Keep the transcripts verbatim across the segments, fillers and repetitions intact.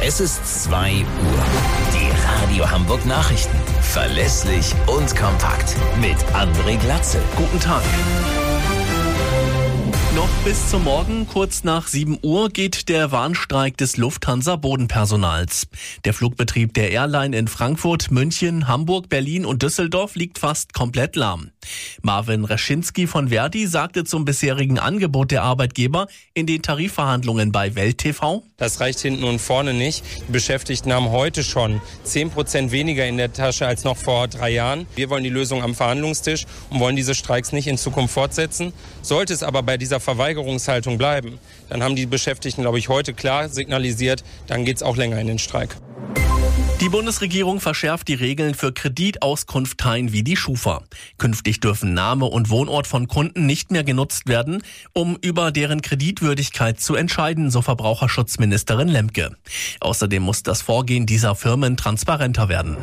Es ist zwei Uhr. Die Radio Hamburg Nachrichten. Verlässlich und kompakt. Mit André Glatzel. Guten Tag. Noch bis zum Morgen, kurz nach sieben Uhr, geht der Warnstreik des Lufthansa-Bodenpersonals. Der Flugbetrieb der Airline in Frankfurt, München, Hamburg, Berlin und Düsseldorf liegt fast komplett lahm. Marvin Reschinski von Verdi sagte zum bisherigen Angebot der Arbeitgeber in den Tarifverhandlungen bei Welt T V: Das reicht hinten und vorne nicht. Die Beschäftigten haben heute schon zehn Prozent weniger in der Tasche als noch vor drei Jahren. Wir wollen die Lösung am Verhandlungstisch und wollen diese Streiks nicht in Zukunft fortsetzen. Sollte es aber bei dieser Verweigerungshaltung bleiben, dann haben die Beschäftigten, glaube ich, heute klar signalisiert, dann geht es auch länger in den Streik. Die Bundesregierung verschärft die Regeln für Kreditauskunfteien wie die Schufa. Künftig dürfen Name und Wohnort von Kunden nicht mehr genutzt werden, um über deren Kreditwürdigkeit zu entscheiden, so Verbraucherschutzministerin Lemke. Außerdem muss das Vorgehen dieser Firmen transparenter werden.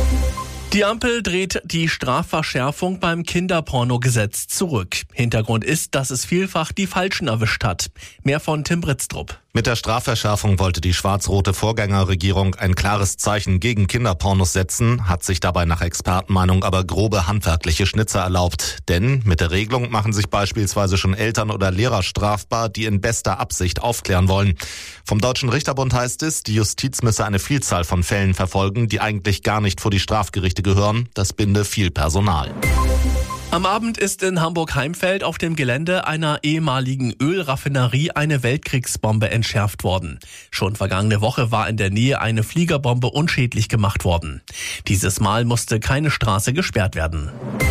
Die Ampel dreht die Strafverschärfung beim Kinderpornogesetz zurück. Hintergrund ist, dass es vielfach die Falschen erwischt hat. Mehr von Tim Britztrup. Mit der Strafverschärfung wollte die schwarz-rote Vorgängerregierung ein klares Zeichen gegen Kinderpornos setzen, hat sich dabei nach Expertenmeinung aber grobe handwerkliche Schnitzer erlaubt. Denn mit der Regelung machen sich beispielsweise schon Eltern oder Lehrer strafbar, die in bester Absicht aufklären wollen. Vom Deutschen Richterbund heißt es, die Justiz müsse eine Vielzahl von Fällen verfolgen, die eigentlich gar nicht vor die Strafgerichte gehören. Das binde viel Personal. Am Abend ist in Hamburg-Heimfeld auf dem Gelände einer ehemaligen Ölraffinerie eine Weltkriegsbombe entschärft worden. Schon vergangene Woche war in der Nähe eine Fliegerbombe unschädlich gemacht worden. Dieses Mal musste keine Straße gesperrt werden.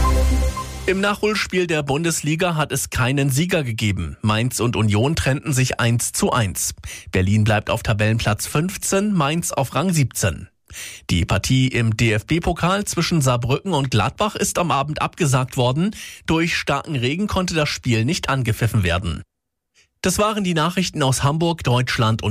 Im Nachholspiel der Bundesliga hat es keinen Sieger gegeben. Mainz und Union trennten sich eins zu eins. Berlin bleibt auf Tabellenplatz fünfzehn, Mainz auf Rang siebzehn. Die Partie im D F B-Pokal zwischen Saarbrücken und Gladbach ist am Abend abgesagt worden. Durch starken Regen konnte das Spiel nicht angepfiffen werden. Das waren die Nachrichten aus Hamburg, Deutschland und